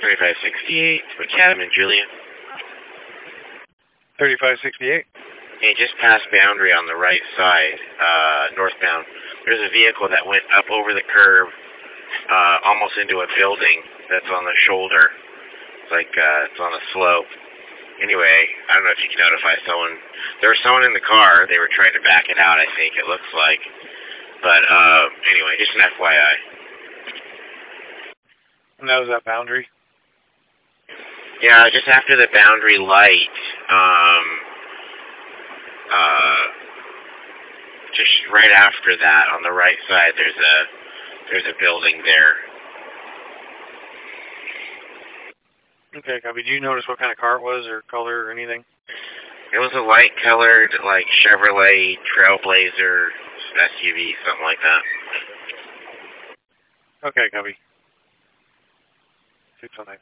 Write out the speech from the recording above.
3568, Macadam and Julia. 3568. Hey, just past boundary on the right side, northbound. There's a vehicle that went up over the curb, almost into a building that's on the shoulder. It's like, it's on a slope. Anyway, I don't know if you can notify someone. There was someone in the car. They were trying to back it out, I think, it looks like. But, anyway, just an FYI. And that was that boundary? Yeah, just after the boundary light, just right after that, on the right side, there's a building there. Okay, copy. Did you notice what kind of car it was, or color, or anything? It was a light-colored, like, Chevrolet Trailblazer SUV, something like that. Okay, copy. 609.